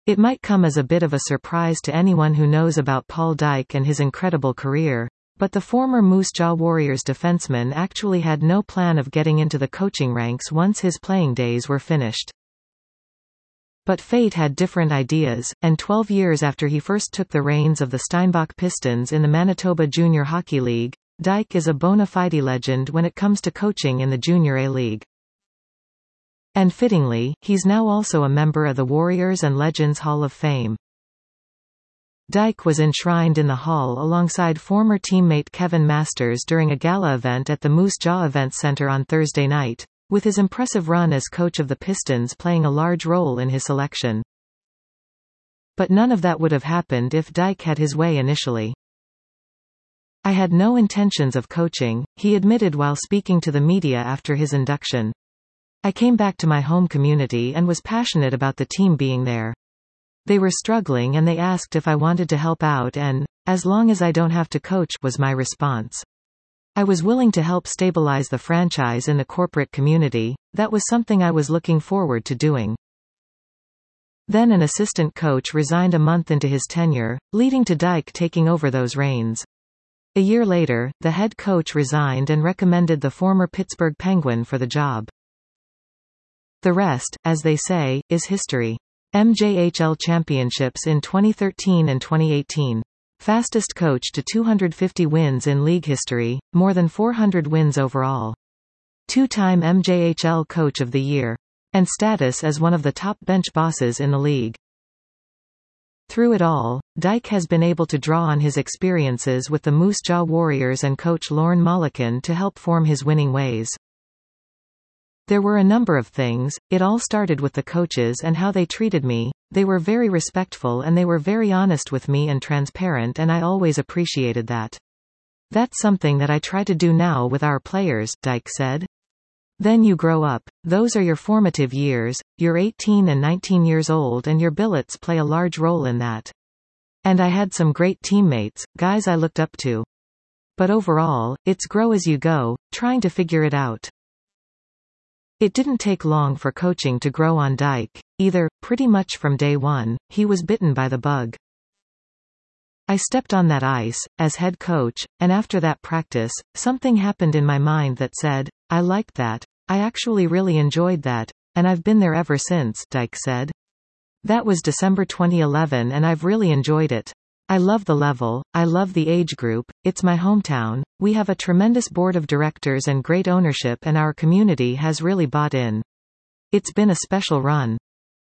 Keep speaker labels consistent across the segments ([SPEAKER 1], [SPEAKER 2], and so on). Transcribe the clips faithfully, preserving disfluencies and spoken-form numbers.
[SPEAKER 1] It might come as a bit of a surprise to anyone who knows about Paul Dyke and his incredible career, but the former Moose Jaw Warriors defenseman actually had no plan of getting into the coaching ranks once his playing days were finished. But fate had different ideas, and twelve years after he first took the reins of the Steinbach Pistons in the Manitoba Junior Hockey League, Dyke is a bona fide legend when it comes to coaching in the Junior A League. And fittingly, he's now also a member of the Warriors and Legends Hall of Fame. Dyke was enshrined in the hall alongside former teammate Kevin Masters during a gala event at the Moose Jaw Events Center on Thursday night, with his impressive run as coach of the Pistons playing a large role in his selection. But none of that would have happened if Dyke had his way initially. "I had no intentions of coaching," he admitted while speaking to the media after his induction. "I came back to my home community and was passionate about the team being there. They were struggling and they asked if I wanted to help out and, as long as I don't have to coach, was my response. I was willing to help stabilize the franchise in the corporate community. That was something I was looking forward to doing." Then an assistant coach resigned a month into his tenure, leading to Dyke taking over those reins. A year later, the head coach resigned and recommended the former Pittsburgh Penguin for the job. The rest, as they say, is history. M J H L championships in twenty thirteen and twenty eighteen. Fastest coach to two hundred fifty wins in league history, more than four hundred wins overall. Two-time M J H L Coach of the Year. And status as one of the top bench bosses in the league. Through it all, Dyke has been able to draw on his experiences with the Moose Jaw Warriors and coach Lorne Molleken to help form his winning ways. "There were a number of things. It all started with the coaches and how they treated me. They were very respectful and they were very honest with me and transparent, and I always appreciated that. That's something that I try to do now with our players," Dyke said. "Then you grow up. Those are your formative years. You're eighteen and nineteen years old and your billets play a large role in that. And I had some great teammates, guys I looked up to. But overall, it's grow as you go, trying to figure it out." It didn't take long for coaching to grow on Dyke, either. Pretty much from day one, he was bitten by the bug. "I stepped on that ice, as head coach, and after that practice, something happened in my mind that said, I liked that. I actually really enjoyed that, and I've been there ever since," Dyke said. "That was December twenty eleven and I've really enjoyed it. I love the level, I love the age group, it's my hometown, we have a tremendous board of directors and great ownership and our community has really bought in. It's been a special run."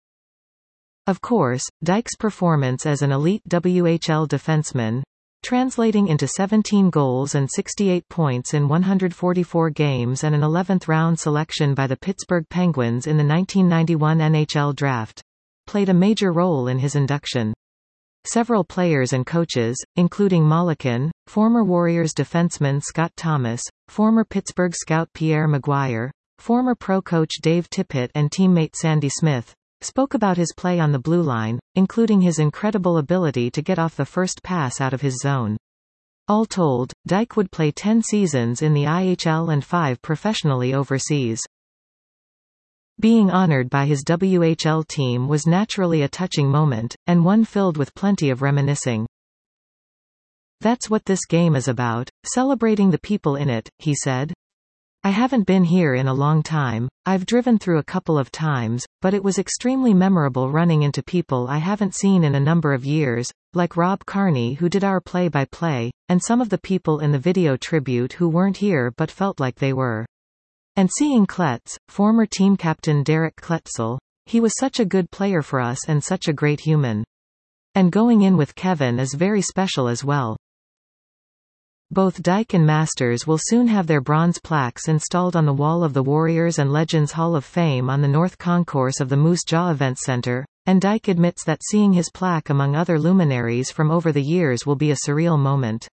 [SPEAKER 1] Of course, Dyke's performance as an elite W H L defenseman, translating into seventeen goals and sixty-eight points in one hundred forty-four games and an eleventh round selection by the Pittsburgh Penguins in the nineteen ninety-one N H L draft, played a major role in his induction. Several players and coaches, including Molleken, former Warriors defenseman Scott Thomas, former Pittsburgh scout Pierre Maguire, former pro coach Dave Tippett and teammate Sandy Smith, spoke about his play on the blue line, including his incredible ability to get off the first pass out of his zone. All told, Dyke would play ten seasons in the I H L and five professionally overseas. Being honored by his W H L team was naturally a touching moment, and one filled with plenty of reminiscing. "That's what this game is about, celebrating the people in it," he said. "I haven't been here in a long time, I've driven through a couple of times, but it was extremely memorable running into people I haven't seen in a number of years, like Rob Carney who did our play-by-play, and some of the people in the video tribute who weren't here but felt like they were. And seeing Kletz, former team captain Derek Kletzel, he was such a good player for us and such a great human. And going in with Kevin is very special as well." Both Dyke and Masters will soon have their bronze plaques installed on the wall of the Warriors and Legends Hall of Fame on the North Concourse of the Moose Jaw Events Center, and Dyke admits that seeing his plaque among other luminaries from over the years will be a surreal moment.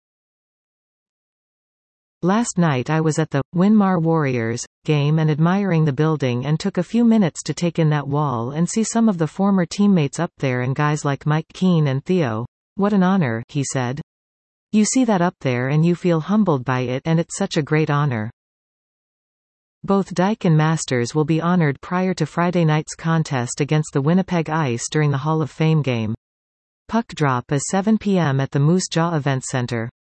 [SPEAKER 1] "Last night I was at the Winmar Warriors game and admiring the building and took a few minutes to take in that wall and see some of the former teammates up there and guys like Mike Keane and Theo. What an honor," he said. "You see that up there and you feel humbled by it and it's such a great honor." Both Dyke and Masters will be honored prior to Friday night's contest against the Winnipeg Ice during the Hall of Fame game. Puck drop is seven p m at the Moose Jaw Event Center.